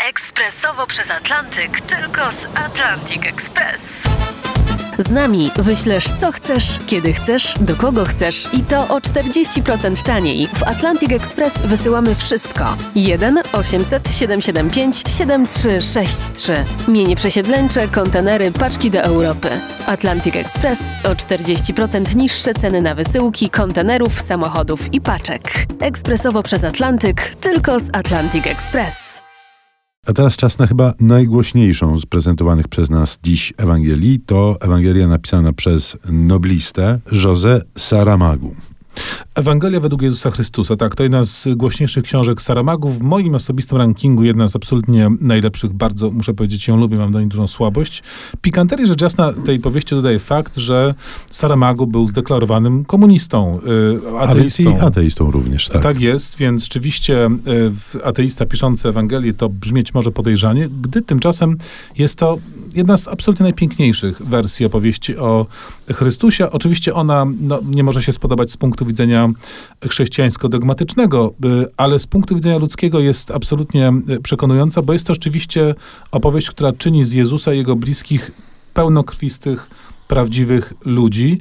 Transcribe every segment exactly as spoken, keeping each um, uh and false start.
Ekspresowo przez Atlantyk, tylko z Atlantic Express. Z nami wyślesz co chcesz, kiedy chcesz, do kogo chcesz i to o czterdzieści procent taniej. W Atlantic Express wysyłamy wszystko. jeden osiemset siedemset siedemdziesiąt pięć siedemdziesiąt trzy sześćdziesiąt trzy. Mienie przesiedleńcze, kontenery, paczki do Europy. Atlantic Express o czterdzieści procent niższe ceny na wysyłki, kontenerów, samochodów i paczek. Ekspresowo przez Atlantyk, tylko z Atlantic Express. A teraz czas na chyba najgłośniejszą z prezentowanych przez nas dziś Ewangelii. To Ewangelia napisana przez noblistę José Saramagu. Ewangelia według Jezusa Chrystusa, tak, to jedna z głośniejszych książek Saramagu. W moim osobistym rankingu jedna z absolutnie najlepszych, bardzo, muszę powiedzieć, ją lubię, mam do niej dużą słabość. Pikanterii rzecz jasna tej powieści dodaje fakt, że Saramagu był zdeklarowanym komunistą, yy, ateistą. A więc i ateistą również, tak. Tak jest, więc rzeczywiście yy, ateista piszący Ewangelię to brzmieć może podejrzanie, gdy tymczasem jest to jedna z absolutnie najpiękniejszych wersji opowieści o Chrystusie. Oczywiście ona no, nie może się spodobać z punktu widzenia chrześcijańsko-dogmatycznego, ale z punktu widzenia ludzkiego jest absolutnie przekonująca, bo jest to rzeczywiście opowieść, która czyni z Jezusa i jego bliskich pełnokrwistych, prawdziwych ludzi.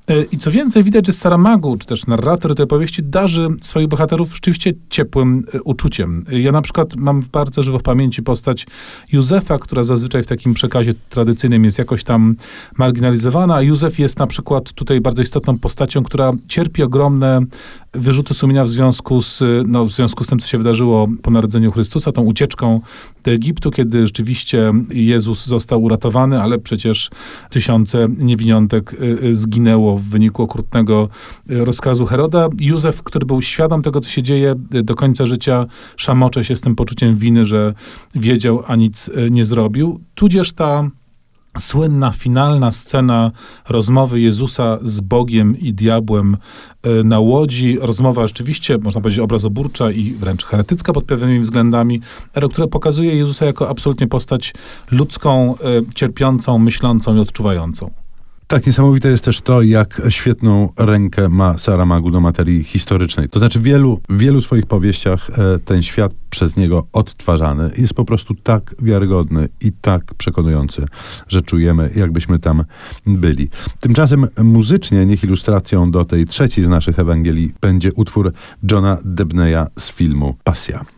I co więcej, widać, że Saramagu, czy też narrator tej opowieści, darzy swoich bohaterów rzeczywiście ciepłym uczuciem. Ja na przykład mam bardzo żywo w pamięci postać Józefa, która zazwyczaj w takim przekazie tradycyjnym jest jakoś tam marginalizowana, a Józef jest na przykład tutaj bardzo istotną postacią, która cierpi ogromne wyrzuty sumienia w związku z, no, w związku z tym, co się wydarzyło po narodzeniu Chrystusa, tą ucieczką do Egiptu, kiedy rzeczywiście Jezus został uratowany, ale przecież tysiące niewiniątek zginęło w wyniku okrutnego rozkazu Heroda. Józef, który był świadom tego, co się dzieje, do końca życia szamocze się z tym poczuciem winy, że wiedział, a nic nie zrobił. Tudzież ta słynna, finalna scena rozmowy Jezusa z Bogiem i diabłem na łodzi. Rozmowa rzeczywiście, można powiedzieć, obrazoburcza i wręcz heretycka pod pewnymi względami, ale która pokazuje Jezusa jako absolutnie postać ludzką, cierpiącą, myślącą i odczuwającą. Tak, niesamowite jest też to, jak świetną rękę ma Saramagu do materii historycznej. To znaczy w wielu, w wielu swoich powieściach e, ten świat przez niego odtwarzany jest po prostu tak wiarygodny i tak przekonujący, że czujemy, jakbyśmy tam byli. Tymczasem muzycznie, niech ilustracją do tej trzeciej z naszych Ewangelii będzie utwór Johna Debneya z filmu Pasja.